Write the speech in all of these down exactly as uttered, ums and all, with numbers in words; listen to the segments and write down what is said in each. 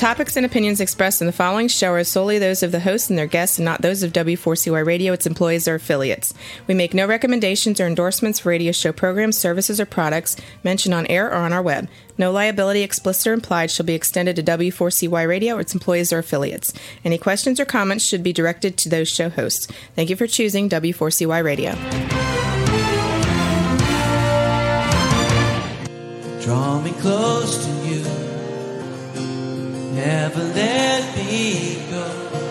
topics and opinions expressed in the following show are solely those of the host and their guests and not those of W four C Y Radio, its employees, or affiliates. We make no recommendations or endorsements for radio show programs, services, or products mentioned on air or on our web. No liability, explicit or implied, shall be extended to W four C Y Radio or its employees or affiliates. Any questions or comments should be directed to those show hosts. Thank you for choosing W four C Y Radio. Draw me close to you. Never let me go.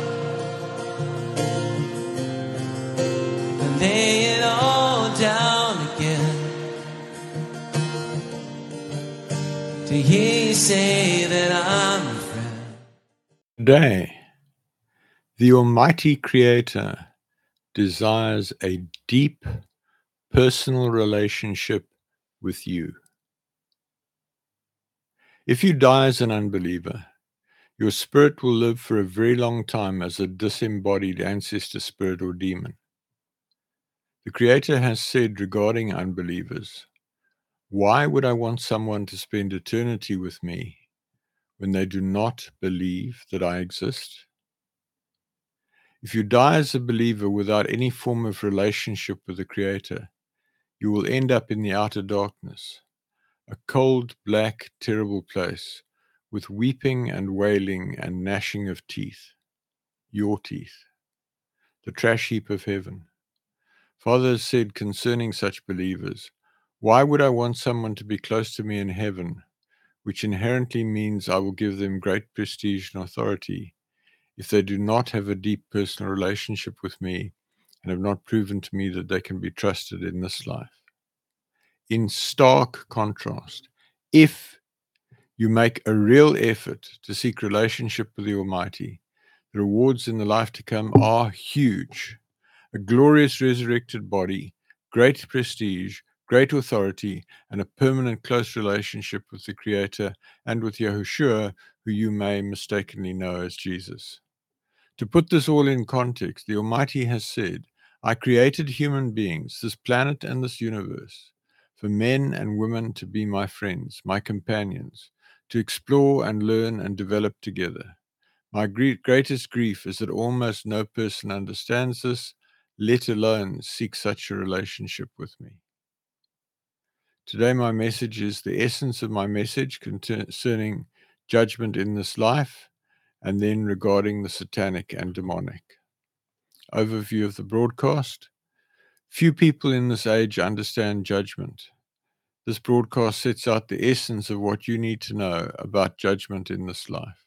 And lay it all down again. To hear you say that I'm a friend. Today, the Almighty Creator desires a deep personal relationship with you. If you die as an unbeliever, your spirit will live for a very long time as a disembodied ancestor spirit or demon. The Creator has said regarding unbelievers, "Why would I want someone to spend eternity with me when they do not believe that I exist?" If you die as a believer without any form of relationship with the Creator, you will end up in the outer darkness, a cold, black, terrible place, with weeping and wailing and gnashing of teeth, your teeth, the trash heap of heaven. Father has said concerning such believers, "Why would I want someone to be close to me in heaven, which inherently means I will give them great prestige and authority, if they do not have a deep personal relationship with me and have not proven to me that they can be trusted in this life?" In stark contrast, if you make a real effort to seek relationship with the Almighty, the rewards in the life to come are huge. A glorious resurrected body, great prestige, great authority, and a permanent close relationship with the Creator and with Yahushua, who you may mistakenly know as Jesus. To put this all in context, the Almighty has said, "I created human beings, this planet and this universe, for men and women to be my friends, my companions, to explore and learn and develop together. My gre- greatest grief is that almost no person understands this, let alone seek such a relationship with me." Today my message is the essence of my message concerning judgment in this life, and then regarding the satanic and demonic. Overview of the broadcast. Few people in this age understand judgment. This broadcast sets out the essence of what you need to know about judgment in this life.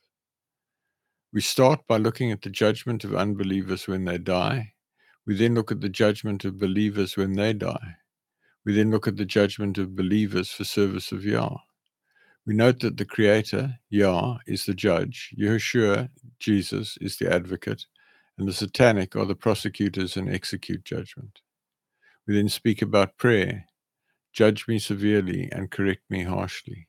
We start by looking at the judgment of unbelievers when they die. We then look at the judgment of believers when they die. We then look at the judgment of believers for service of Yah. We note that the Creator, Yah, is the judge, Yahushua, Jesus, is the advocate, and the satanic are the prosecutors and execute judgment. We then speak about prayer. Judge me severely and correct me harshly.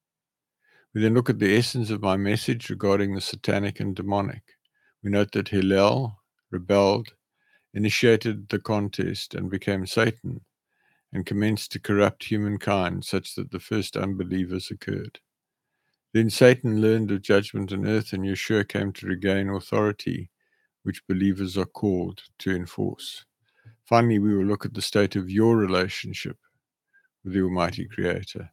We then look at the essence of my message regarding the satanic and demonic. We note that Hillel rebelled, initiated the contest, and became Satan, and commenced to corrupt humankind such that the first unbelievers occurred. Then Satan learned of judgment on earth, and Yeshua came to regain authority, which believers are called to enforce. Finally, we will look at the state of your relationship with the Almighty Creator.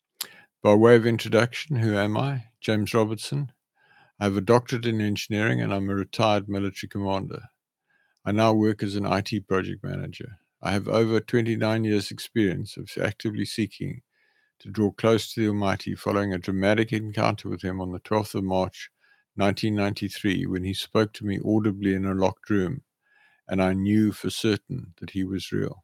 By way of introduction, who am I? James Robertson. I have a doctorate in engineering and I'm a retired military commander. I now work as an I T project manager. I have over twenty-nine years' experience of actively seeking to draw close to the Almighty following a dramatic encounter with Him on the twelfth of March, nineteen ninety-three, when He spoke to me audibly in a locked room, and I knew for certain that He was real.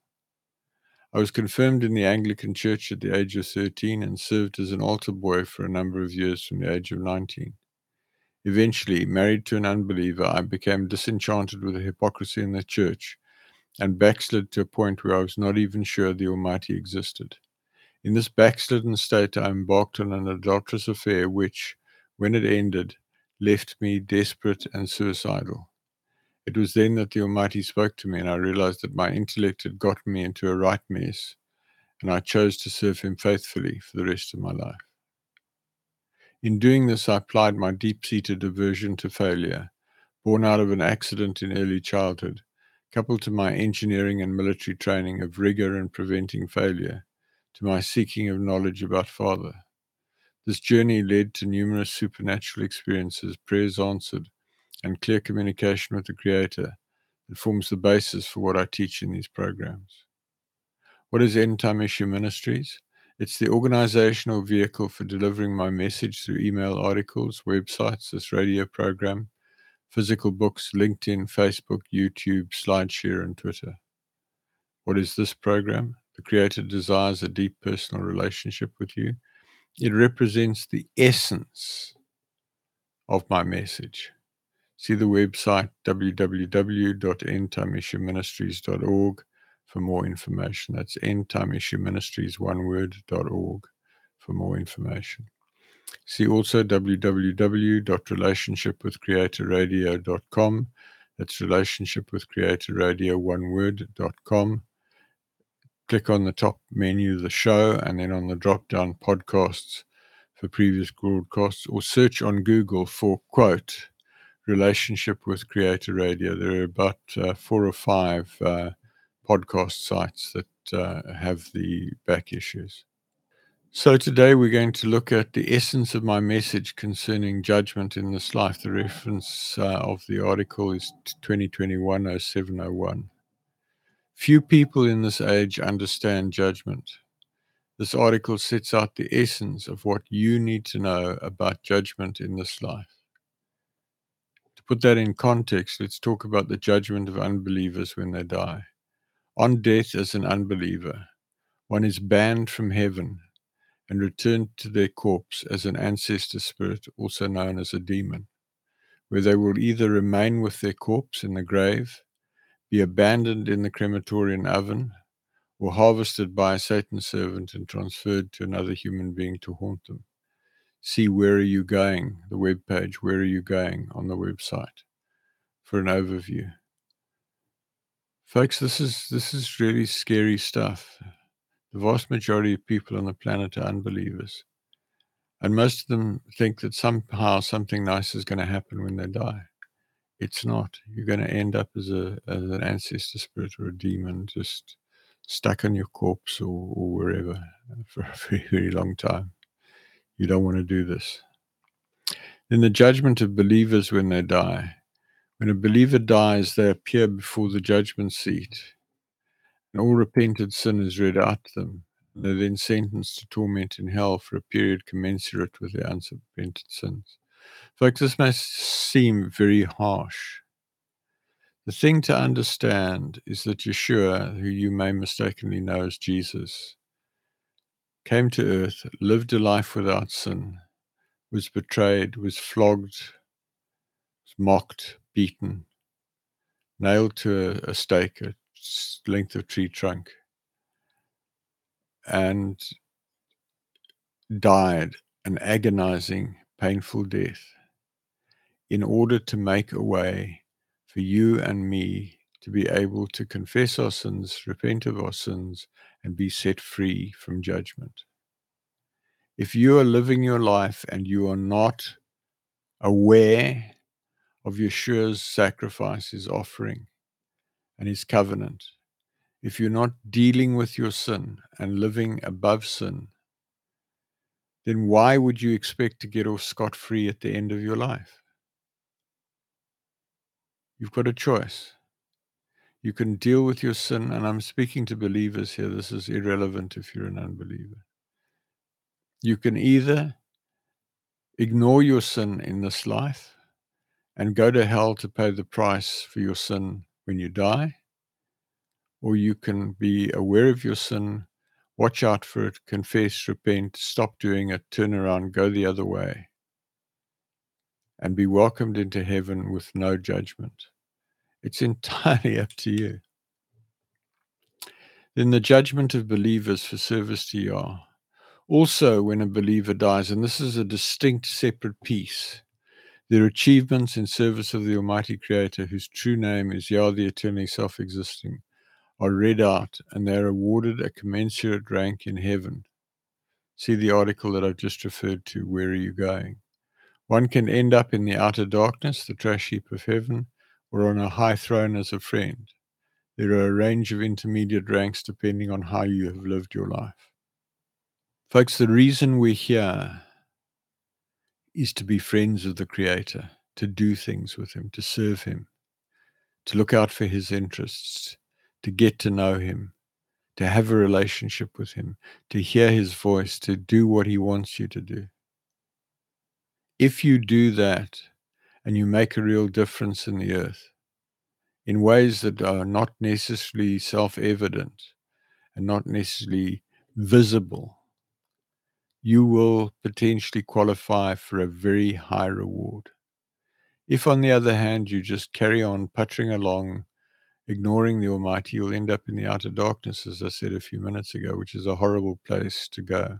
I was confirmed in the Anglican Church at the age of thirteen and served as an altar boy for a number of years from the age of nineteen. Eventually, married to an unbeliever, I became disenchanted with the hypocrisy in the church and backslid to a point where I was not even sure the Almighty existed. In this backslidden state, I embarked on an adulterous affair which, when it ended, left me desperate and suicidal. It was then that the Almighty spoke to me, and I realized that my intellect had gotten me into a right mess, and I chose to serve Him faithfully for the rest of my life. In doing this, I applied my deep-seated aversion to failure, born out of an accident in early childhood, coupled to my engineering and military training of rigor in preventing failure, to my seeking of knowledge about Father. This journey led to numerous supernatural experiences, prayers answered, and clear communication with the Creator that forms the basis for what I teach in these programs. What is End Time Issue Ministries? It's the organizational vehicle for delivering my message through email articles, websites, this radio program, physical books, LinkedIn, Facebook, YouTube, SlideShare, and Twitter. What is this program? The Creator desires a deep personal relationship with you. It represents the essence of my message. See the website w w w dot end time issue ministries dot org for more information. That's end time issue ministries, one word, dot org for more information. See also w w w dot relationship with creator radio dot com. That's relationship with creator radio, one word, dot com. Click on the top menu of the show and then on the drop-down podcasts for previous broadcasts, or search on Google for, quote, Relationship with Creator Radio. There are about uh, four or five uh, podcast sites that uh, have the back issues. So today we're going to look at the essence of my message concerning judgment in this life. The reference uh, of the article is twenty twenty-one oh seven oh one. Few people in this age understand judgment. This article sets out the essence of what you need to know about judgment in this life. To put that in context, let's talk about the judgment of unbelievers when they die. On death as an unbeliever, one is banned from heaven and returned to their corpse as an ancestor spirit, also known as a demon, where they will either remain with their corpse in the grave, be abandoned in the crematorium oven, or harvested by a Satan servant and transferred to another human being to haunt them. See Where Are You Going, the webpage Where Are You Going on the website for an overview. Folks, this is this is really scary stuff. The vast majority of people on the planet are unbelievers. And most of them think that somehow something nice is going to happen when they die. It's not. You're going to end up as a as an ancestor spirit or a demon, just stuck on your corpse or, or wherever for a very, very long time. You don't want to do this. In the judgment of believers when they die, when a believer dies, they appear before the judgment seat, and all repented sin is read out to them. And they're then sentenced to torment in hell for a period commensurate with their unrepented sins. Folks, this may seem very harsh. The thing to understand is that Yeshua, who you may mistakenly know as Jesus, came to earth, lived a life without sin, was betrayed, was flogged, was mocked, beaten, nailed to a, a stake, a length of tree trunk, and died an agonizing, painful death in order to make a way for you and me to be able to confess our sins, repent of our sins, and be set free from judgment. If you are living your life and you are not aware of Yeshua's sacrifice, his offering, and his covenant, if you're not dealing with your sin and living above sin, then why would you expect to get off scot-free at the end of your life? You've got a choice. You can deal with your sin, and I'm speaking to believers here. This is irrelevant if you're an unbeliever. You can either ignore your sin in this life and go to hell to pay the price for your sin when you die, or you can be aware of your sin, watch out for it, confess, repent, stop doing it, turn around, go the other way, and be welcomed into heaven with no judgment. It's entirely up to you. Then the judgment of believers for service to Yah. Also, when a believer dies, and this is a distinct, separate piece, their achievements in service of the Almighty Creator, whose true name is Yah, the eternally self-existing, are read out, and they are awarded a commensurate rank in heaven See the article that I've just referred to, Where Are You Going? One can end up in the outer darkness, the trash heap of heaven, or on a high throne as a friend. There are a range of intermediate ranks depending on how you have lived your life. Folks, the reason we're here is to be friends of the Creator, to do things with Him, to serve Him, to look out for His interests, to get to know Him, to have a relationship with Him, to hear His voice, to do what He wants you to do. If you do that and you make a real difference in the earth in ways that are not necessarily self-evident and not necessarily visible, you will potentially qualify for a very high reward. If, on the other hand, you just carry on puttering along, ignoring the Almighty, you'll end up in the outer darkness, as I said a few minutes ago, which is a horrible place to go.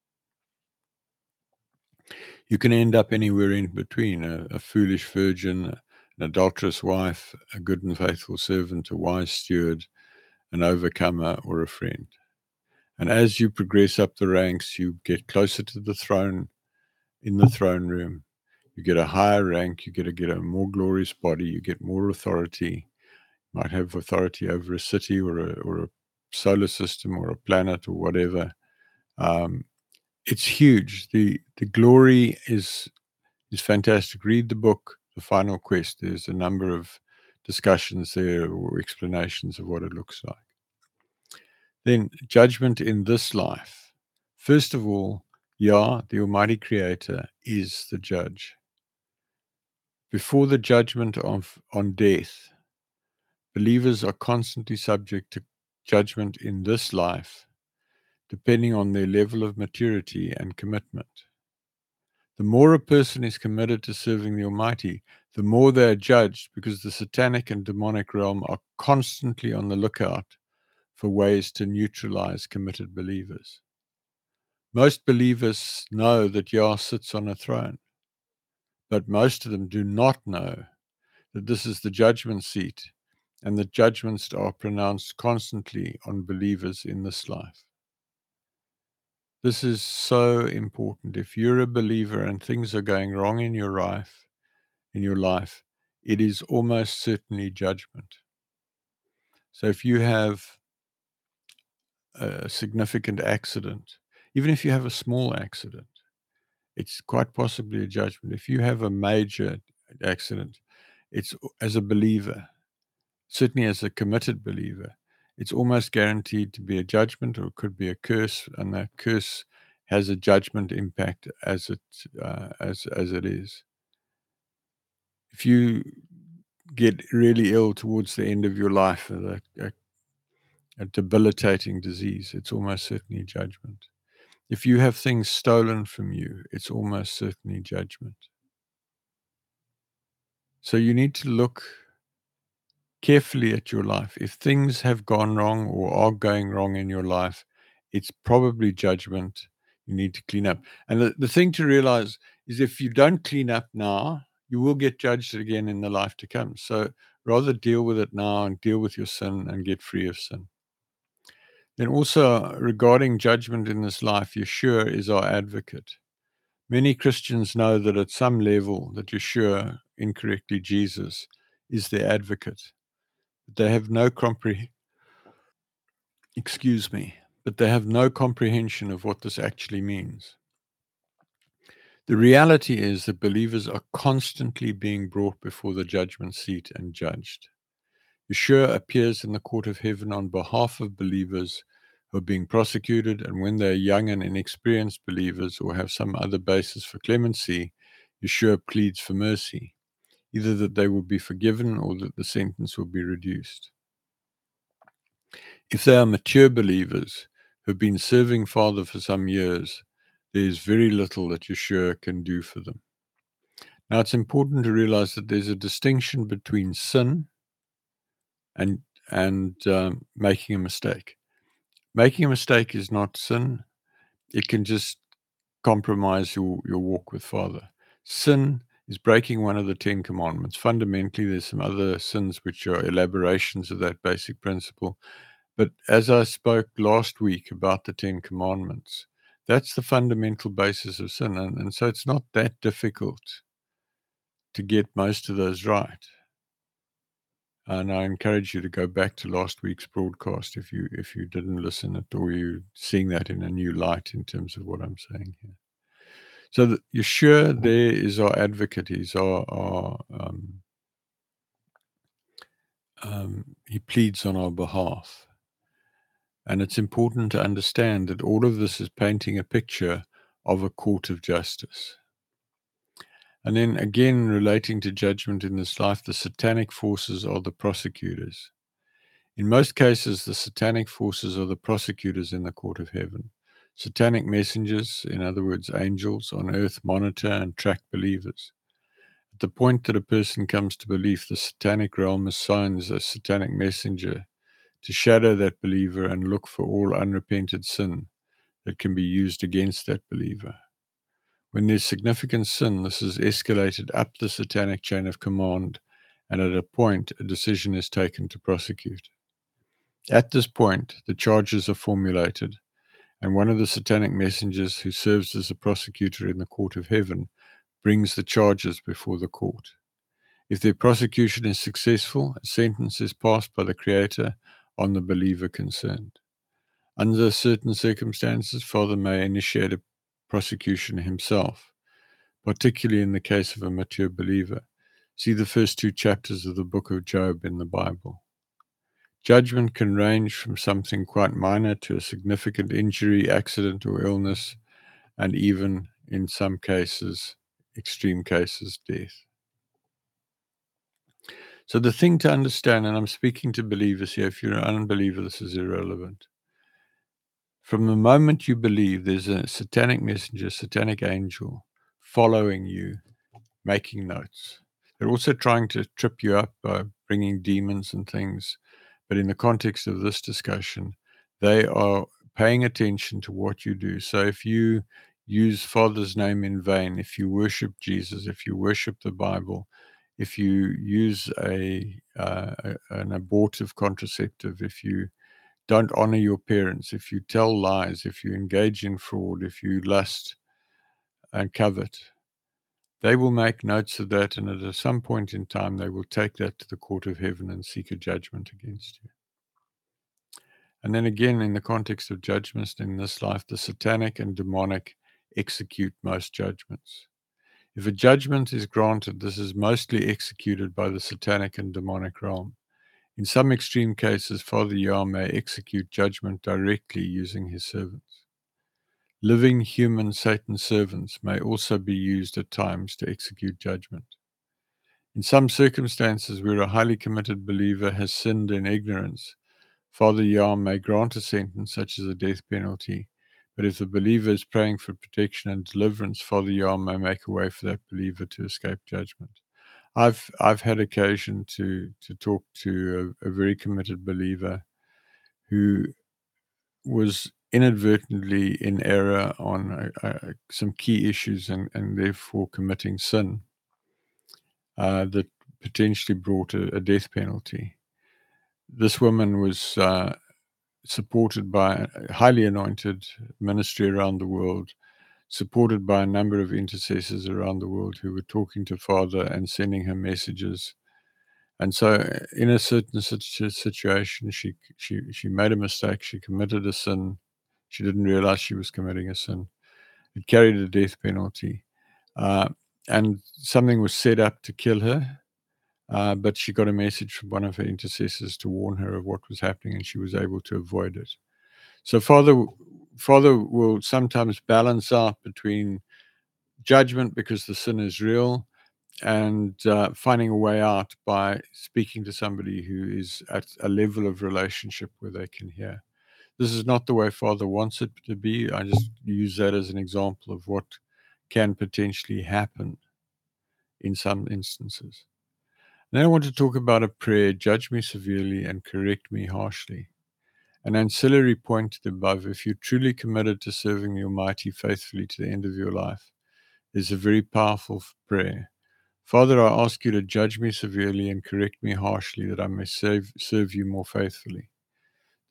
You can end up anywhere in between, a, a foolish virgin, an adulterous wife, a good and faithful servant, a wise steward, an overcomer, or a friend. And as you progress up the ranks, you get closer to the throne, in the throne room. You get a higher rank, you get to get a more glorious body, you get more authority. You might have authority over a city or a, or a solar system or a planet or whatever. Um, it's huge. The the glory is is fantastic. Read the book, The Final Quest. There's a number of discussions there or explanations of what it looks like. Then judgment in this life. First of all, Yah, the Almighty Creator, is the judge. Before the judgment of on death, believers are constantly subject to judgment in this life, depending on their level of maturity and commitment. The more a person is committed to serving the Almighty, the more they are judged, because the satanic and demonic realm are constantly on the lookout for ways to neutralize committed believers. Most believers know that Yah sits on a throne, but most of them do not know that this is the judgment seat and that judgments are pronounced constantly on believers in this life. This is so important. If you're a believer and things are going wrong in your life, in your life, it is almost certainly judgment. So if you have a significant accident, even if you have a small accident, it's quite possibly a judgment. If you have a major accident, it's, as a believer, certainly as a committed believer, it's almost guaranteed to be a judgment, or it could be a curse, and that curse has a judgment impact as it uh, as as it is. If you get really ill towards the end of your life, a, a, a debilitating disease, it's almost certainly judgment. If you have things stolen from you, it's almost certainly judgment. So you need to look carefully at your life. If things have gone wrong or are going wrong in your life, it's probably judgment. You need to clean up. And the, the thing to realize is, if you don't clean up now, you will get judged again in the life to come. So rather deal with it now and deal with your sin and get free of sin. Then also, regarding judgment in this life, Yeshua is our advocate. Many Christians know that at some level that Yeshua, incorrectly Jesus, is their advocate. But they have no compre- excuse me, but they have no comprehension of what this actually means. The reality is that believers are constantly being brought before the judgment seat and judged. Yeshua appears in the court of heaven on behalf of believers who are being prosecuted, and when they are young and inexperienced believers or have some other basis for clemency, Yeshua pleads for mercy, either that they will be forgiven or that the sentence will be reduced. If they are mature believers who have been serving Father for some years, there is very little that Yeshua can do for them. Now, it's important to realize that there's a distinction between sin and and um, making a mistake. Making a mistake is not sin. It can just compromise your, your walk with Father. Sin is breaking one of the Ten Commandments. Fundamentally, there's some other sins which are elaborations of that basic principle. But as I spoke last week about the Ten Commandments, That's the fundamental basis of sin. And, and so it's not that difficult to get most of those right. And I encourage you to go back to last week's broadcast if you if you didn't listen it, or you're seeing that in a new light in terms of what I'm saying here. So the, Yeshua there is our advocate. He's our, our um, um, he pleads on our behalf. And it's important to understand that all of this is painting a picture of a court of justice. And then again, relating to judgment in this life, the satanic forces are the prosecutors. In most cases, the satanic forces are the prosecutors in the court of heaven. Satanic messengers, in other words, angels on earth, monitor and track believers. At the point that a person comes to belief, the satanic realm assigns a satanic messenger to shadow that believer and look for all unrepented sin that can be used against that believer. When there's significant sin, this is escalated up the satanic chain of command, and at a point, a decision is taken to prosecute. At this point, the charges are formulated, and one of the satanic messengers who serves as a prosecutor in the court of heaven brings the charges before the court. If their prosecution is successful, a sentence is passed by the Creator on the believer concerned. Under certain circumstances, Father may initiate a prosecution himself, particularly in the case of a mature believer. See the first two chapters of the book of Job in the Bible. Judgment can range from something quite minor to a significant injury, accident, or illness, and even, in some cases, extreme cases, death. So the thing to understand, and I'm speaking to believers here, if you're an unbeliever, this is irrelevant. From the moment you believe, there's a satanic messenger, satanic angel following you, making notes. They're also trying to trip you up by bringing demons and things. But in the context of this discussion, they are paying attention to what you do. So if you use Father's name in vain, if you worship Jesus, if you worship the Bible, if you use a, uh, a an abortive contraceptive, if you don't honor your parents, if you tell lies, if you engage in fraud, if you lust and covet, they will make notes of that, and at some point in time, they will take that to the court of heaven and seek a judgment against you. And then again, in the context of judgments in this life, the satanic and demonic execute most judgments. If a judgment is granted, this is mostly executed by the satanic and demonic realm. In some extreme cases, Father Yah may execute judgment directly using his servants. Living human Satan servants may also be used at times to execute judgment. In some circumstances where a highly committed believer has sinned in ignorance, Father Yah may grant a sentence such as a death penalty, but if the believer is praying for protection and deliverance, Father Yah may make a way for that believer to escape judgment. I've I've had occasion to to talk to a, a very committed believer who was inadvertently in error on uh, uh, some key issues and, and therefore committing sin uh, that potentially brought a, a death penalty. This woman was uh, supported by a highly anointed ministry around the world, supported by a number of intercessors around the world who were talking to Father and sending her messages. And so in a certain situation, she, she, she made a mistake. She committed a sin. She didn't realize she was committing a sin. It carried a death penalty. Uh, and something was set up to kill her. Uh, but she got a message from one of her intercessors to warn her of what was happening, and she was able to avoid it. So Father, Father will sometimes balance out between judgment because the sin is real and uh, finding a way out by speaking to somebody who is at a level of relationship where they can hear. This is not the way Father wants it to be. I just use that as an example of what can potentially happen in some instances. Then I want to talk about a prayer, judge me severely and correct me harshly. An ancillary point to the above, if you're truly committed to serving the Almighty faithfully to the end of your life, is a very powerful prayer. Father, I ask you to judge me severely and correct me harshly that I may serve, serve you more faithfully.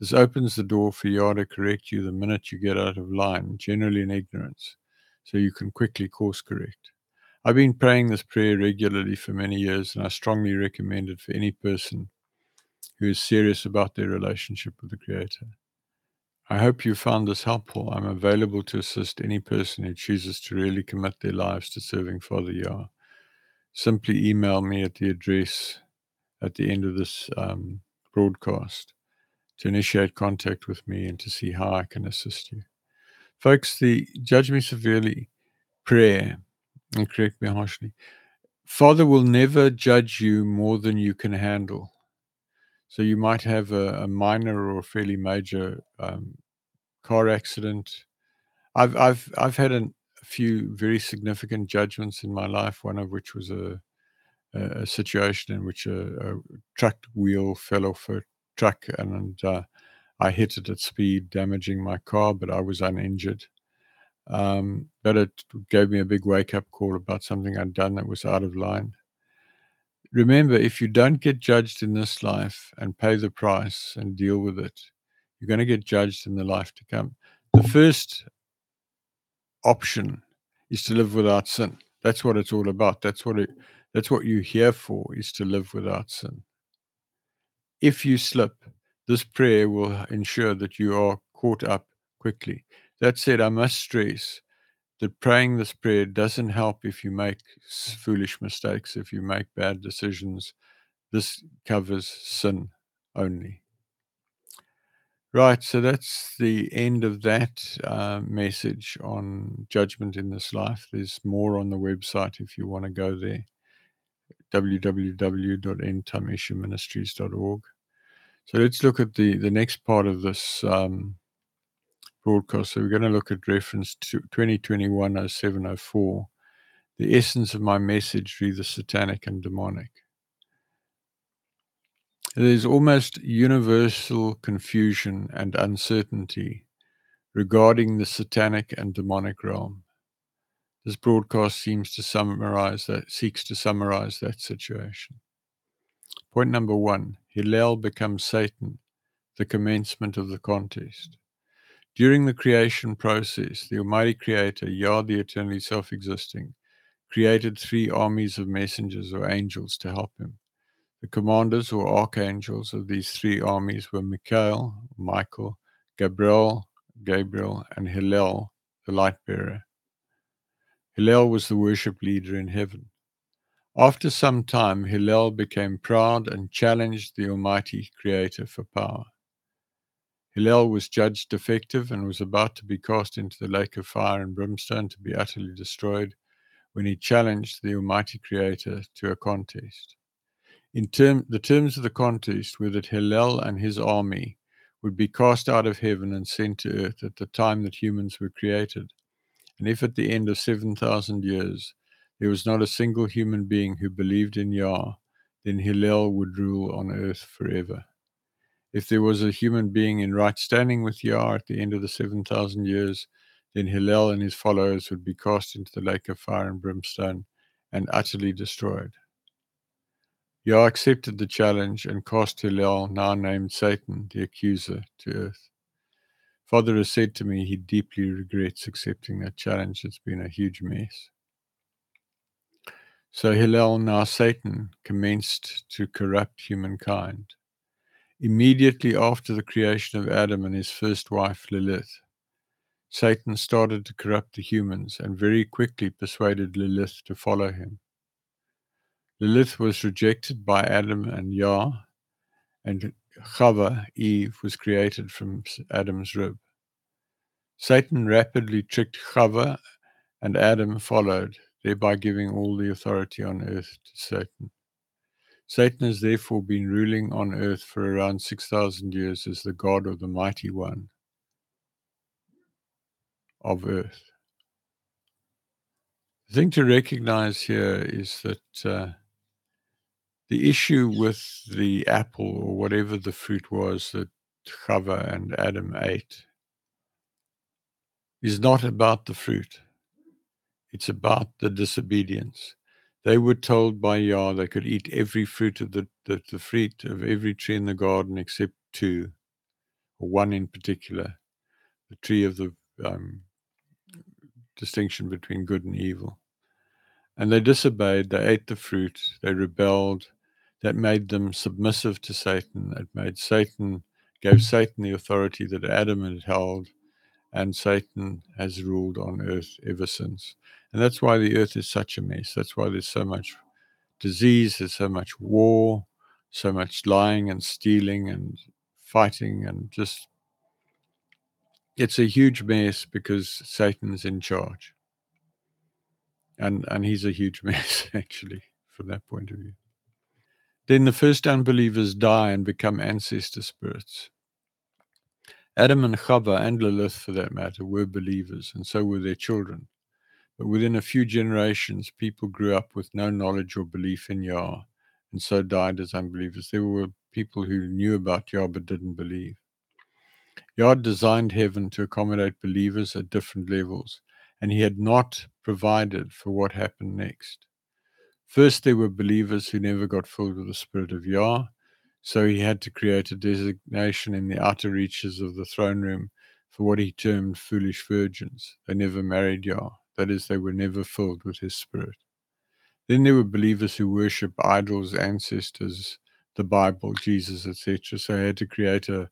This opens the door for Yah to correct you the minute you get out of line, generally in ignorance, so you can quickly course correct. I've been praying this prayer regularly for many years, and I strongly recommend it for any person who is serious about their relationship with the Creator. I hope you found this helpful. I'm available to assist any person who chooses to really commit their lives to serving Father Yah. Simply email me at the address at the end of this um, broadcast to initiate contact with me and to see how I can assist you. Folks, the Judge Me Severely prayer, and correct me harshly, Father will never judge you more than you can handle. So you might have a, a minor or a fairly major um, car accident. I've I've I've had an, a few very significant judgments in my life. One of which was a a, a situation in which a, a truck wheel fell off a truck, and uh, I hit it at speed, damaging my car, but I was uninjured. Um, but it gave me a big wake-up call about something I'd done that was out of line. Remember, if you don't get judged in this life and pay the price and deal with it, you're going to get judged in the life to come. The first option is to live without sin. That's what it's all about. That's what it, that's what you're here for, is to live without sin. If you slip, this prayer will ensure that you are caught up quickly. That said, I must stress that praying this prayer doesn't help if you make foolish mistakes, if you make bad decisions. This covers sin only. Right, so that's the end of that uh, message on judgment in this life. There's more on the website if you want to go there, w w w dot end time issue ministries dot org. So let's look at the, the next part of this um, broadcast. So we're going to look at reference to twenty twenty-one oh seven oh four. The essence of my message, read the satanic and demonic. There's almost universal confusion and uncertainty regarding the satanic and demonic realm. This broadcast seems to summarize that, seeks to summarize that situation. Point number one, Hillel becomes Satan, the commencement of the contest. During the creation process, the Almighty Creator, Yah, the eternally self-existing, created three armies of messengers or angels to help him. The commanders or archangels of these three armies were Michael, Michael, Gabriel, Gabriel, and Hillel, the light bearer. Hillel was the worship leader in heaven. After some time, Hillel became proud and challenged the Almighty Creator for power. Hillel was judged defective and was about to be cast into the lake of fire and brimstone to be utterly destroyed when he challenged the Almighty Creator to a contest. In term, the terms of the contest were that Hillel and his army would be cast out of heaven and sent to earth at the time that humans were created. And if at the end of seven thousand years there was not a single human being who believed in Yah, then Hillel would rule on earth forever. If there was a human being in right standing with Yah at the end of the seven thousand years, then Hillel and his followers would be cast into the lake of fire and brimstone and utterly destroyed. Yah accepted the challenge and cast Hillel, now named Satan, the accuser, to earth. Father has said to me he deeply regrets accepting that challenge. It's been a huge mess. So Hillel, now Satan, commenced to corrupt humankind. Immediately after the creation of Adam and his first wife, Lilith, Satan started to corrupt the humans and very quickly persuaded Lilith to follow him. Lilith was rejected by Adam and Yah, and Chava, Eve, was created from Adam's rib. Satan rapidly tricked Chava, and Adam followed, thereby giving all the authority on earth to Satan. Satan has therefore been ruling on earth for around six thousand years as the God or the Mighty One of earth. The thing to recognize here is that uh, the issue with the apple or whatever the fruit was that Chava and Adam ate is not about the fruit. It's about the disobedience. They were told by Yah they could eat every fruit of the, the, the fruit of every tree in the garden except two, or one in particular, the tree of the um, distinction between good and evil. And they disobeyed, they ate the fruit, they rebelled. That made them submissive to Satan. It made Satan, gave Satan the authority that Adam had held, and Satan has ruled on earth ever since. And that's why the earth is such a mess. That's why there's so much disease, there's so much war, so much lying and stealing and fighting, and just, it's a huge mess because Satan's in charge. And and he's a huge mess, actually, from that point of view. Then the first unbelievers die and become ancestor spirits. Adam and Chava, and Lilith for that matter, were believers, and so were their children. But within a few generations, people grew up with no knowledge or belief in Yah, and so died as unbelievers. There were people who knew about Yah but didn't believe. Yah designed heaven to accommodate believers at different levels, and he had not provided for what happened next. First, there were believers who never got filled with the Spirit of Yah, so he had to create a designation in the outer reaches of the throne room for what he termed foolish virgins. They never married Yah. That is, they were never filled with his Spirit. Then there were believers who worship idols, ancestors, the Bible, Jesus, et cetera. So he had to create a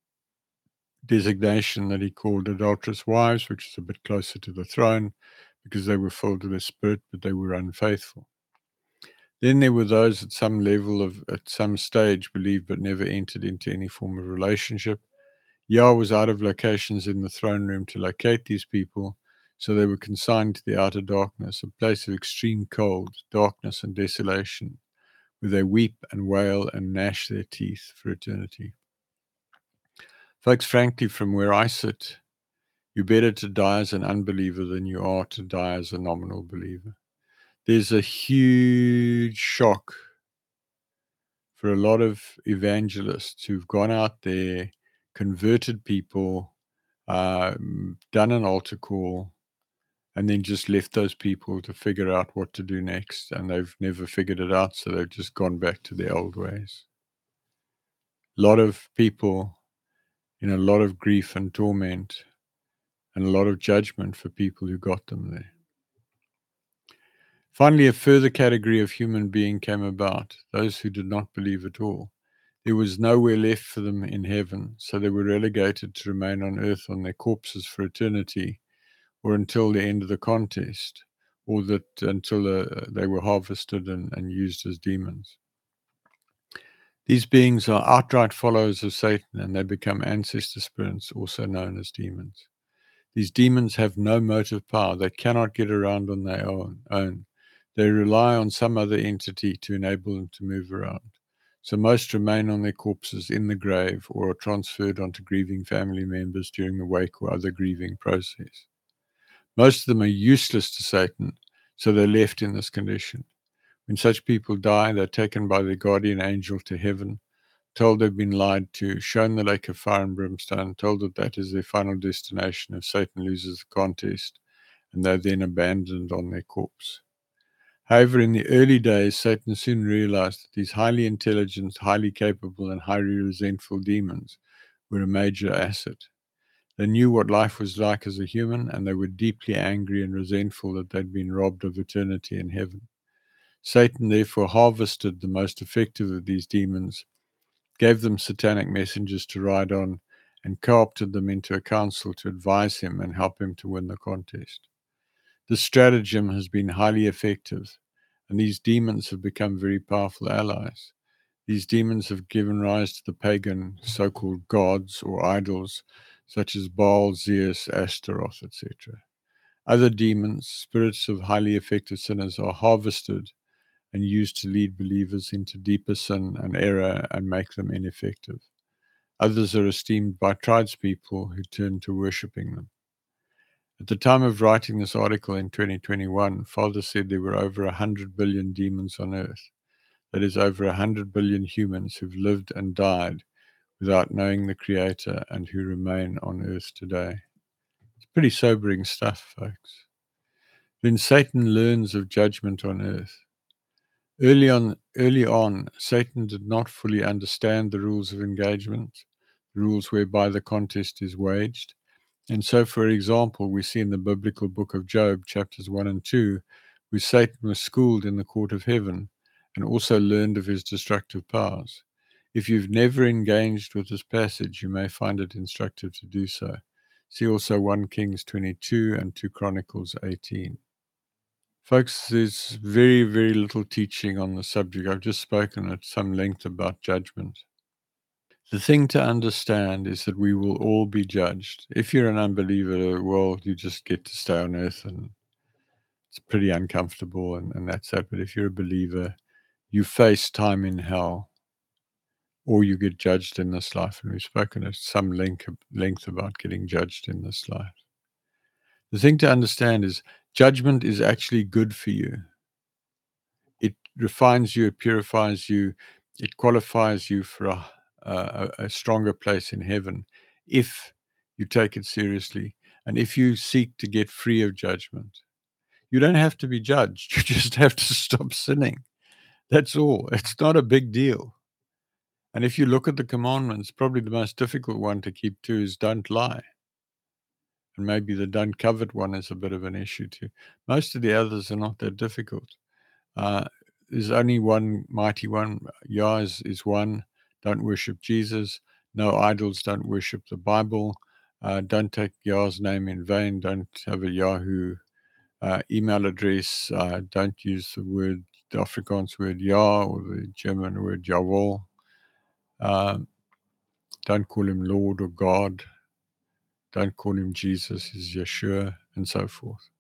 designation that he called adulterous wives, which is a bit closer to the throne, because they were filled with the Spirit, but they were unfaithful. Then there were those at some level of, at some stage, believed but never entered into any form of relationship. Yah was out of locations in the throne room to locate these people, so they were consigned to the outer darkness, a place of extreme cold, darkness, and desolation, where they weep and wail and gnash their teeth for eternity. Folks, frankly, from where I sit, you're better to die as an unbeliever than you are to die as a nominal believer. There's a huge shock for a lot of evangelists who've gone out there, converted people, uh, done an altar call, and then just left those people to figure out what to do next. And they've never figured it out, so they've just gone back to their old ways. A lot of people in a lot of grief and torment, and a lot of judgment for people who got them there. Finally, a further category of human being came about, those who did not believe at all. There was nowhere left for them in heaven, so they were relegated to remain on earth on their corpses for eternity, or until the end of the contest, or that until uh, they were harvested and, and used as demons. These beings are outright followers of Satan, and they become ancestor spirits, also known as demons. These demons have no motive power. They cannot get around on their own. own. They rely on some other entity to enable them to move around. So most remain on their corpses in the grave, or are transferred onto grieving family members during the wake or other grieving process. Most of them are useless to Satan, so they're left in this condition. When such people die, they're taken by their guardian angel to heaven, told they've been lied to, shown the lake of fire and brimstone, told that that is their final destination if Satan loses the contest, and they're then abandoned on their corpse. However, in the early days, Satan soon realized that these highly intelligent, highly capable, and highly resentful demons were a major asset. They knew what life was like as a human, and they were deeply angry and resentful that they'd been robbed of eternity in heaven. Satan therefore harvested the most effective of these demons, gave them satanic messengers to ride on, and co-opted them into a council to advise him and help him to win the contest. This stratagem has been highly effective, and these demons have become very powerful allies. These demons have given rise to the pagan so-called gods or idols, such as Baal, Zeus, Astaroth, et cetera. Other demons, spirits of highly effective sinners, are harvested and used to lead believers into deeper sin and error and make them ineffective. Others are esteemed by tribespeople who turn to worshipping them. At the time of writing this article in twenty twenty-one, Father said there were over one hundred billion demons on earth. That is, over one hundred billion humans who've lived and died without knowing the Creator and who remain on earth today. It's pretty sobering stuff, folks. When Satan learns of judgment on earth, early on, early on, Satan did not fully understand the rules of engagement, rules whereby the contest is waged. And so, for example, we see in the biblical book of Job, chapters one and two, where Satan was schooled in the court of heaven and also learned of his destructive powers. If you've never engaged with this passage, you may find it instructive to do so. See also First Kings twenty-two and Second Chronicles eighteen. Folks, there's very, very little teaching on the subject. I've just spoken at some length about judgment. The thing to understand is that we will all be judged. If you're an unbeliever, well, you just get to stay on earth and it's pretty uncomfortable and, and that's that. But if you're a believer, you face time in hell or you get judged in this life. And we've spoken at some length, length about getting judged in this life. The thing to understand is judgment is actually good for you. It refines you, it purifies you, it qualifies you for a A, a stronger place in heaven if you take it seriously and if you seek to get free of judgment. You don't have to be judged. You just have to stop sinning. That's all. It's not a big deal. And if you look at the commandments, probably the most difficult one to keep too is don't lie. And maybe the don't covet one is a bit of an issue too. Most of the others are not that difficult. Uh, there's only one mighty one. Yah is, is one. Don't worship Jesus. No idols. Don't worship the Bible. Uh, don't take Yah's name in vain. Don't have a Yahoo uh, email address. Uh, don't use the word, the Afrikaans word Yah or the German word Jawohl. Um, don't call him Lord or God. Don't call him Jesus. He's Yeshua, and so forth.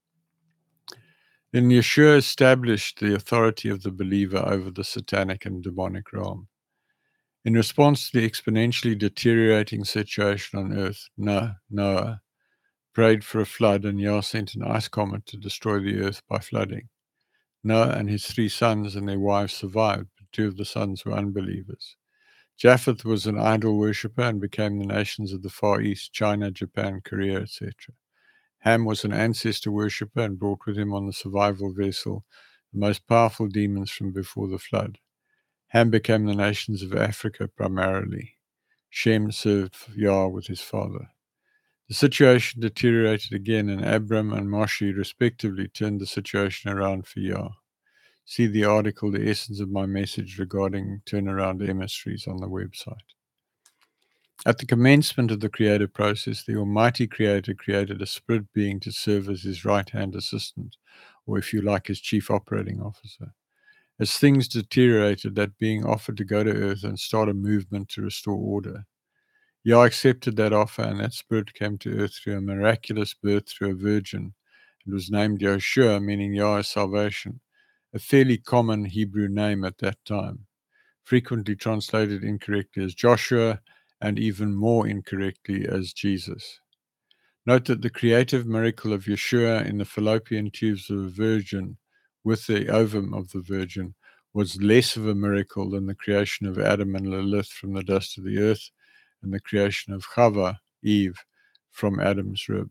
Then Yeshua established the authority of the believer over the satanic and demonic realm. In response to the exponentially deteriorating situation on earth, Noah prayed for a flood, and Yah sent an ice comet to destroy the earth by flooding. Noah and his three sons and their wives survived, but two of the sons were unbelievers. Japheth was an idol worshipper and became the nations of the Far East, China, Japan, Korea, et cetera. Ham was an ancestor worshipper and brought with him on the survival vessel the most powerful demons from before the flood. Ham became the nations of Africa primarily. Shem served Yah with his father. The situation deteriorated again, and Abram and Moshe respectively turned the situation around for Yah. See the article, The Essence of My Message Regarding Turnaround Emissaries, on the website. At the commencement of the creative process, the Almighty Creator created a spirit being to serve as his right-hand assistant, or if you like, his chief operating officer. As things deteriorated, that being offered to go to earth and start a movement to restore order. Yah accepted that offer, and that spirit came to earth through a miraculous birth through a virgin, and was named Yeshua, meaning Yah is salvation, a fairly common Hebrew name at that time, frequently translated incorrectly as Joshua, and even more incorrectly as Jesus. Note that the creative miracle of Yeshua in the fallopian tubes of a virgin with the ovum of the virgin was less of a miracle than the creation of Adam and Lilith from the dust of the earth and the creation of Chava, Eve, from Adam's rib.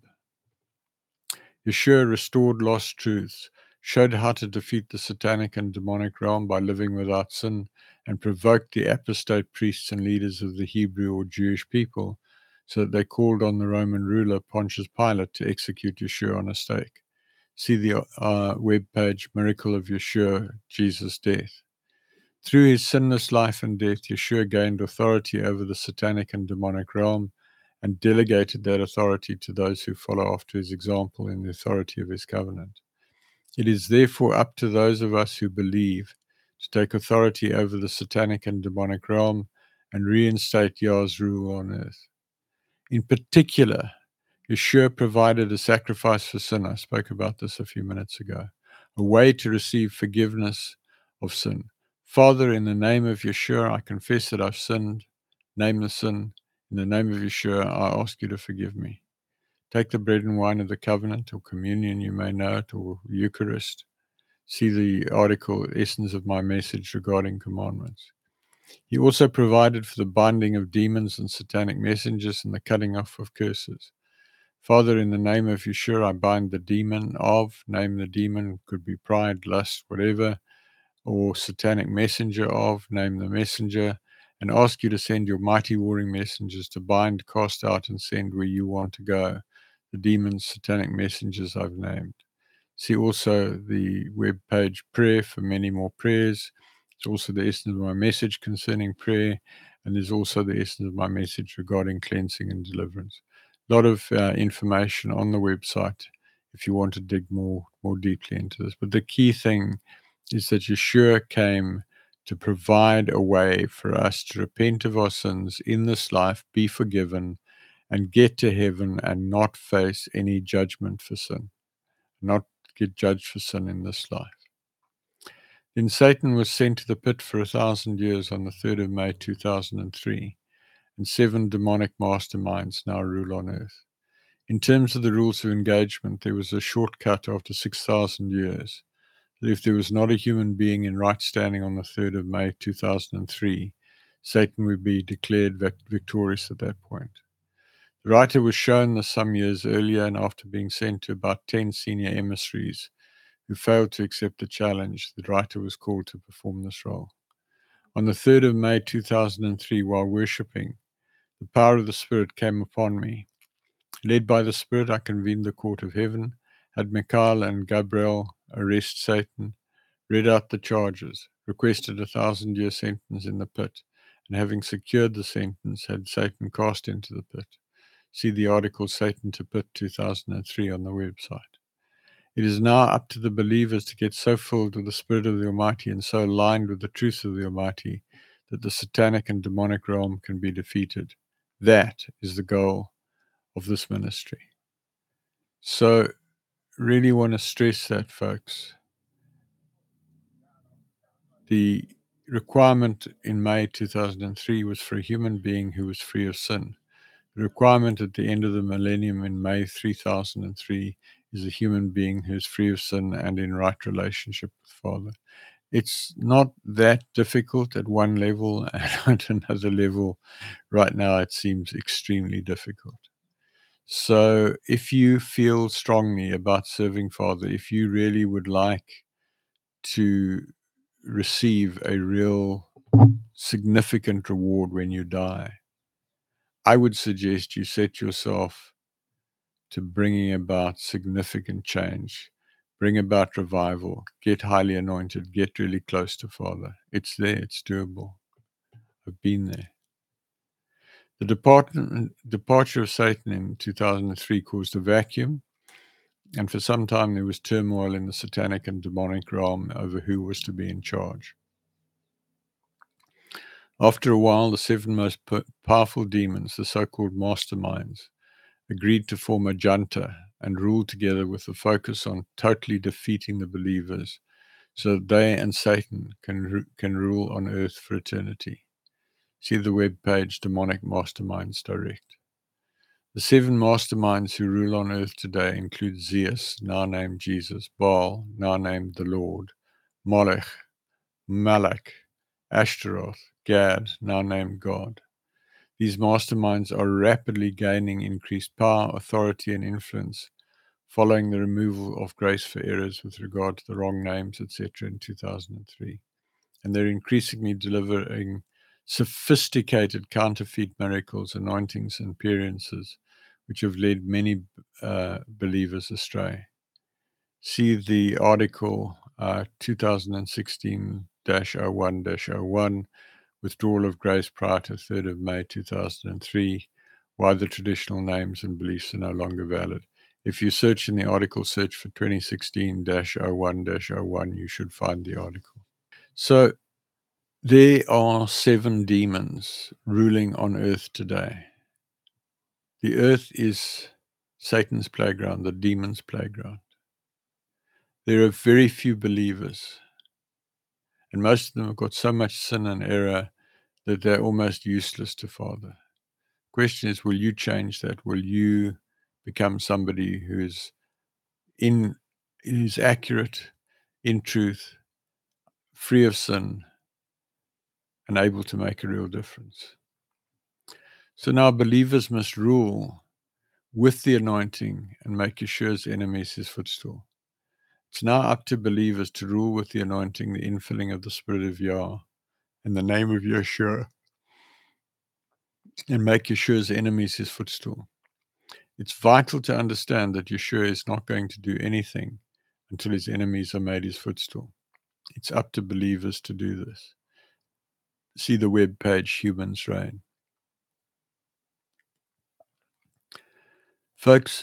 Yeshua restored lost truths, showed how to defeat the satanic and demonic realm by living without sin, and provoked the apostate priests and leaders of the Hebrew or Jewish people so that they called on the Roman ruler Pontius Pilate to execute Yeshua on a stake. See the uh, webpage, Miracle of Yeshua, Jesus' Death. Through his sinless life and death, Yeshua gained authority over the satanic and demonic realm and delegated that authority to those who follow after his example in the authority of his covenant. It is therefore up to those of us who believe to take authority over the satanic and demonic realm and reinstate Yah's rule on earth. In particular, Yeshua provided a sacrifice for sin. I spoke about this a few minutes ago. A way to receive forgiveness of sin. Father, in the name of Yeshua, I confess that I've sinned. Name the sin. In the name of Yeshua, I ask you to forgive me. Take the bread and wine of the covenant, or communion, you may know it, or Eucharist. See the article, Essence of My Message Regarding Commandments. He also provided for the binding of demons and satanic messengers and the cutting off of curses. Father, in the name of Yeshua, I bind the demon of, name the demon, could be pride, lust, whatever, or satanic messenger of, name the messenger, and ask you to send your mighty warring messengers to bind, cast out, and send where you want to go the demons, satanic messengers I've named. See also the web page Prayer for many more prayers. It's also the essence of my message concerning prayer, and there's also the essence of my message regarding cleansing and deliverance. A lot of uh, information on the website if you want to dig more more deeply into this. But the key thing is that Yeshua came to provide a way for us to repent of our sins in this life, be forgiven, and get to heaven and not face any judgment for sin, not get judged for sin in this life. Then Satan was sent to the pit for a thousand years on the third of May two thousand three, and seven demonic masterminds now rule on earth. In terms of the rules of engagement, there was a shortcut after six thousand years. If there was not a human being in right standing on the third of May two thousand three, Satan would be declared victorious at that point. The writer was shown this some years earlier, and after being sent to about ten senior emissaries who failed to accept the challenge, the writer was called to perform this role. On the third of May two thousand three, while worshipping, the power of the Spirit came upon me. Led by the Spirit, I convened the court of heaven, had Michael and Gabriel arrest Satan, read out the charges, requested a thousand-year sentence in the pit, and having secured the sentence, had Satan cast into the pit. See the article Satan to Pit two thousand three on the website. It is now up to the believers to get so filled with the Spirit of the Almighty and so aligned with the truth of the Almighty that the satanic and demonic realm can be defeated. That is the goal of this ministry. So, really want to stress that, folks. The requirement in May two thousand three was for a human being who was free of sin. The requirement at the end of the millennium in May three thousand three is a human being who is free of sin and in right relationship with Father. It's not that difficult at one level, and at another level, right now, it seems extremely difficult. So if you feel strongly about serving Father, if you really would like to receive a real significant reward when you die, I would suggest you set yourself to bringing about significant change, bring about revival, get highly anointed, get really close to Father. It's there, it's doable. I've been there. The department, departure of Satan in two thousand three caused a vacuum, and for some time there was turmoil in the satanic and demonic realm over who was to be in charge. After a while, the seven most powerful demons, the so-called masterminds, agreed to form a junta and rule together with a focus on totally defeating the believers so that they and Satan can, can rule on earth for eternity. See the webpage Demonic Masterminds Direct. The seven masterminds who rule on earth today include Zeus, now named Jesus, Baal, now named the Lord, Molech, Malach, Ashtaroth, Gad, now named God. These masterminds are rapidly gaining increased power, authority, and influence following the removal of grace for errors with regard to the wrong names, et cetera in two thousand three. And they're increasingly delivering sophisticated counterfeit miracles, anointings, and appearances, which have led many uh, believers astray. See the article uh, twenty sixteen dash oh one dash oh one, Withdrawal of Grace prior to third of May two thousand three, Why the Traditional Names and Beliefs are no longer valid. If you search in the article, search for twenty sixteen dash oh one dash oh one, you should find the article. So there are seven demons ruling on earth today. The earth is Satan's playground, the demon's playground. There are very few believers, and most of them have got so much sin and error that they're almost useless to Father. The question is, will you change that? Will you become somebody who is in is accurate, in truth, free of sin, and able to make a real difference? So now believers must rule with the anointing and make Yeshua's enemies his footstool. It's now up to believers to rule with the anointing, the infilling of the Spirit of Yah, in the name of Yeshua, and make Yeshua's enemies his footstool. It's vital to understand that Yeshua is not going to do anything until his enemies are made his footstool. It's up to believers to do this. See the web page, Humans Reign. Folks,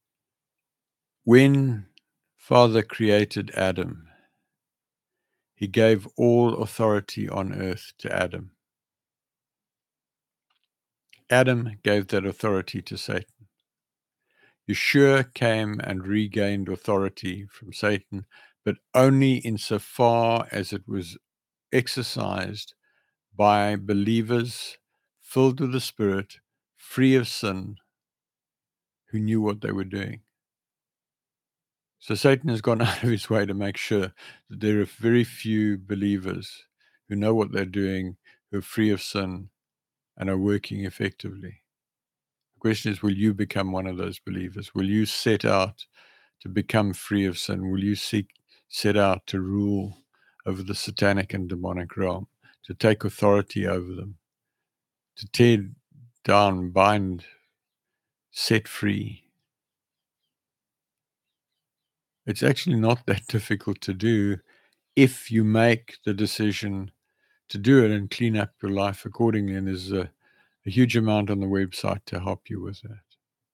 when Father created Adam, he gave all authority on earth to Adam. Adam gave that authority to Satan. Yeshua came and regained authority from Satan, but only insofar as it was exercised by believers filled with the Spirit, free of sin, who knew what they were doing. So Satan has gone out of his way to make sure that there are very few believers who know what they're doing, who are free of sin, and are working effectively. The question is, will you become one of those believers? Will you set out to become free of sin? Will you seek, set out to rule over the satanic and demonic realm, to take authority over them, to tear down, bind, set free? It's actually not that difficult to do if you make the decision to do it and clean up your life accordingly. And there's a, a huge amount on the website to help you with that.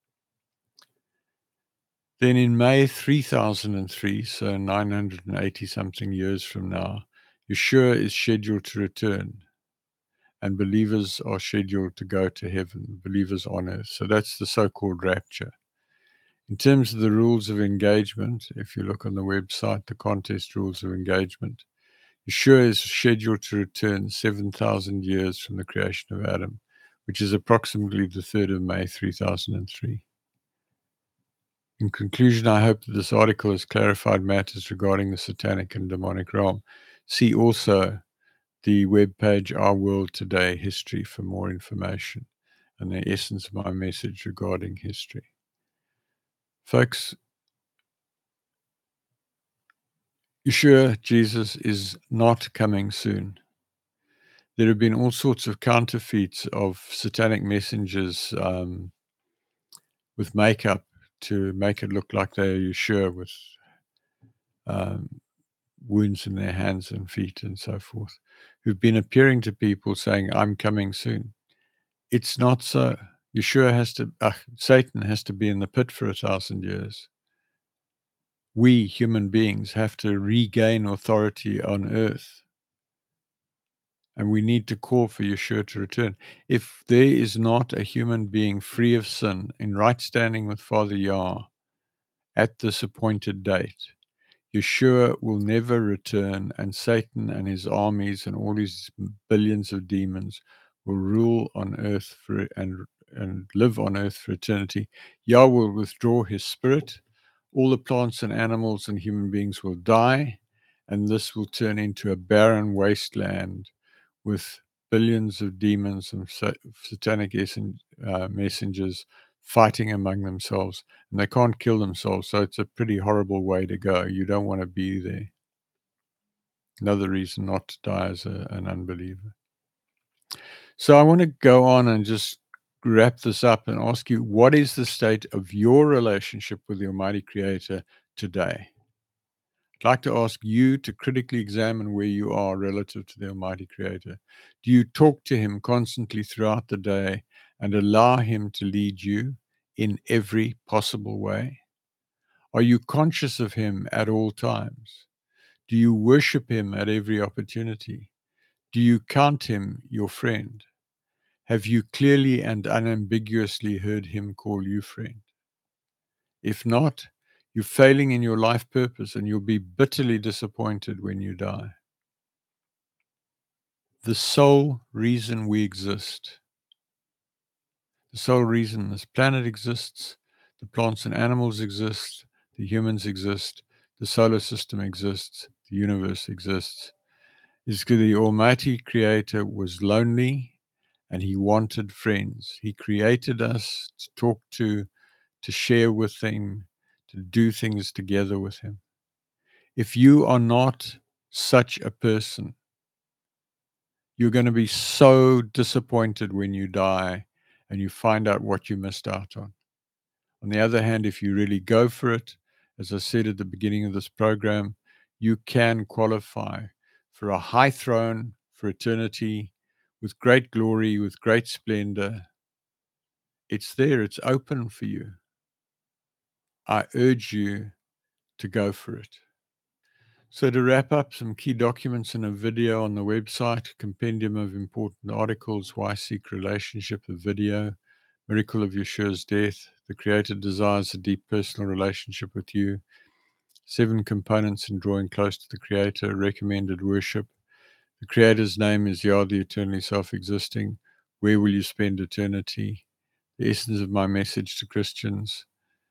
Then in May three thousand three, so nine hundred eighty something years from now, Yeshua is scheduled to return, and believers are scheduled to go to heaven, believers on earth. So that's the so-called rapture. In terms of the rules of engagement, if you look on the website, the contest rules of engagement, Yeshua is scheduled to return seven thousand years from the creation of Adam, which is approximately the third of May three thousand three. In conclusion, I hope that this article has clarified matters regarding the satanic and demonic realm. See also the webpage Our World Today History for more information and the essence of my message regarding history. Folks, Yeshua, Jesus, is not coming soon. There have been all sorts of counterfeits of satanic messengers um, with makeup to make it look like they're Yeshua, with um, wounds in their hands and feet and so forth, who've been appearing to people saying, I'm coming soon. It's not so. Yeshua has to, uh, Satan has to be in the pit for a thousand years. We human beings have to regain authority on earth. And we need to call for Yeshua to return. If there is not a human being free of sin in right standing with Father Yah at this appointed date, Yeshua will never return, and Satan and his armies and all his billions of demons will rule on earth for, and, and live on earth for eternity. Yah will withdraw his spirit. All the plants and animals and human beings will die, and this will turn into a barren wasteland with billions of demons and satanic uh, messengers fighting among themselves, and they can't kill themselves, so it's a pretty horrible way to go. You don't want to be there. Another reason not to die as a, an unbeliever. So I want to go on and just wrap this up and ask you, what is the state of your relationship with the Almighty Creator today? I'd like to ask you to critically examine where you are relative to the Almighty Creator. Do you talk to Him constantly throughout the day and allow Him to lead you in every possible way? Are you conscious of Him at all times? Do you worship Him at every opportunity? Do you count Him your friend? Have you clearly and unambiguously heard Him call you friend? If not, you're failing in your life purpose, and you'll be bitterly disappointed when you die. The sole reason we exist, the sole reason this planet exists, the plants and animals exist, the humans exist, the solar system exists, the universe exists, is because the Almighty Creator was lonely and He wanted friends. He created us to talk to, to share with Him, to do things together with Him. If you are not such a person, you're going to be so disappointed when you die and you find out what you missed out on. On the other hand, if you really go for it, as I said at the beginning of this program, you can qualify for a high throne for eternity with great glory, with great splendor. It's there, it's open for you. I urge you to go for it. So to wrap up, some key documents and a video on the website, Compendium of Important Articles, Why Seek Relationship, a video, Miracle of Yeshua's Death, The Creator Desires a Deep Personal Relationship with You, Seven Components in Drawing Close to the Creator, Recommended Worship, The Creator's Name is Yah, the Eternally Self-Existing, Where Will You Spend Eternity, The Essence of My Message to Christians,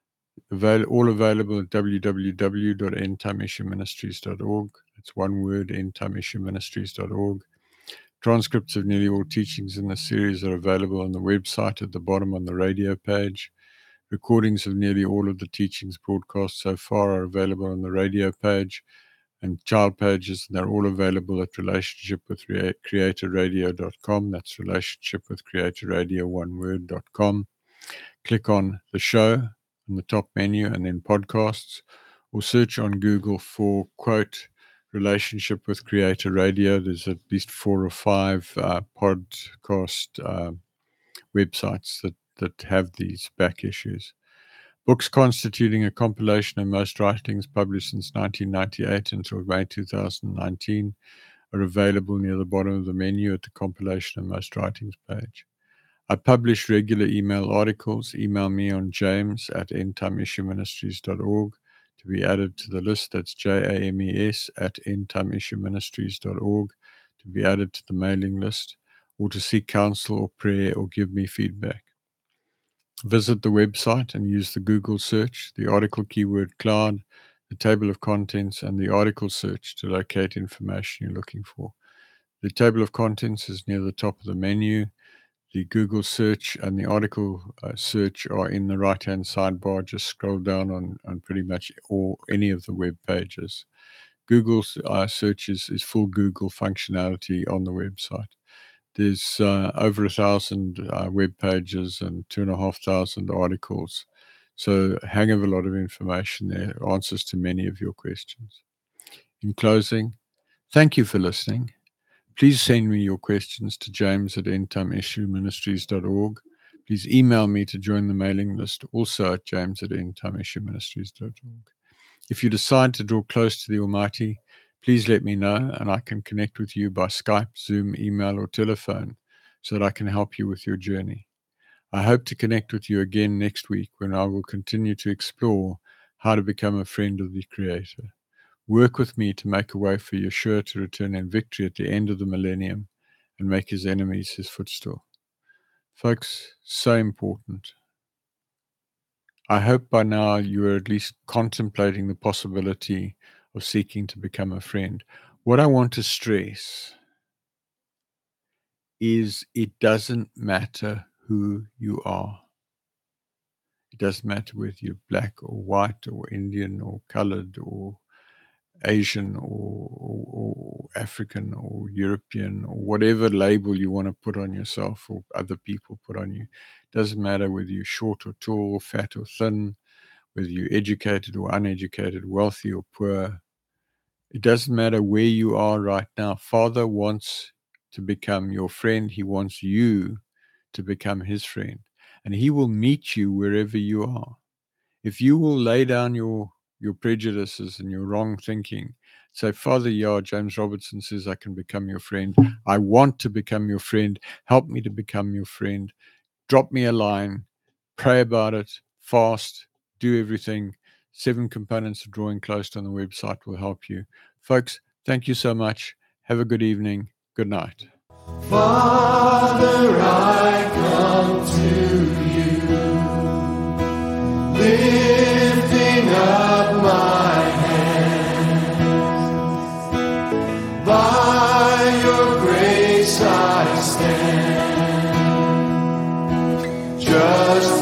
Avail- all available at w w w dot end time issue ministries dot org. That's one word, end time issue ministries dot org. Transcripts of nearly all teachings in the series are available on the website at the bottom on the radio page. Recordings of nearly all of the teachings broadcast so far are available on the radio page and child pages, and they're all available at relationship with creator radio dot com. That's relationship with creator radio, one word, dot com. Click on the show in the top menu and then podcasts, or search on Google for, quote, Relationship with Creator Radio. There's at least four or five uh, podcast uh, websites that, that have these back issues. Books constituting a compilation of most writings published since nineteen ninety-eight until May two thousand nineteen are available near the bottom of the menu at the compilation of most writings page. I publish regular email articles. Email me on james at end time issue ministries dot org to be added to the list. That's J A M E S at end time issue ministries dot org to be added to the mailing list, or to seek counsel or prayer or give me feedback. Visit the website and use the Google search, the article keyword cloud, the table of contents, and the article search to locate information you're looking for. The table of contents is near the top of the menu. The Google search and the article uh, search are in the right-hand sidebar. Just scroll down on, on pretty much all any of the web pages. Google uh, search is, is full Google functionality on the website. There's uh, over a thousand uh, web pages and two and a half thousand articles. So a hang of a lot of information there, answers to many of your questions. In closing, thank you for listening. Please send me your questions to james at end time issue ministries dot org. Please email me to join the mailing list, also at james at end time issue ministries dot org. If you decide to draw close to the Almighty, please let me know, and I can connect with you by Skype, Zoom, email, or telephone so that I can help you with your journey. I hope to connect with you again next week when I will continue to explore how to become a friend of the Creator. Work with me to make a way for Yeshua to return in victory at the end of the millennium and make his enemies his footstool. Folks, so important. I hope by now you are at least contemplating the possibility of seeking to become a friend. What I want to stress is it doesn't matter who you are. It doesn't matter whether you're black or white or Indian or colored or Asian or, or, or African or European or whatever label you want to put on yourself or other people put on you. It doesn't matter whether you're short or tall, fat or thin, whether you're educated or uneducated, wealthy or poor. It doesn't matter where you are right now. Father wants to become your friend. He wants you to become his friend. And he will meet you wherever you are. If you will lay down your your prejudices and your wrong thinking, say, Father Yah, James Robertson says I can become your friend. I want to become your friend. Help me to become your friend. Drop me a line. Pray about it. Fast. Do everything. Seven components of drawing close on the website will help you. Folks, thank you so much. Have a good evening. Good night. Father, I come to you, lifting up my hands. By your grace I stand, just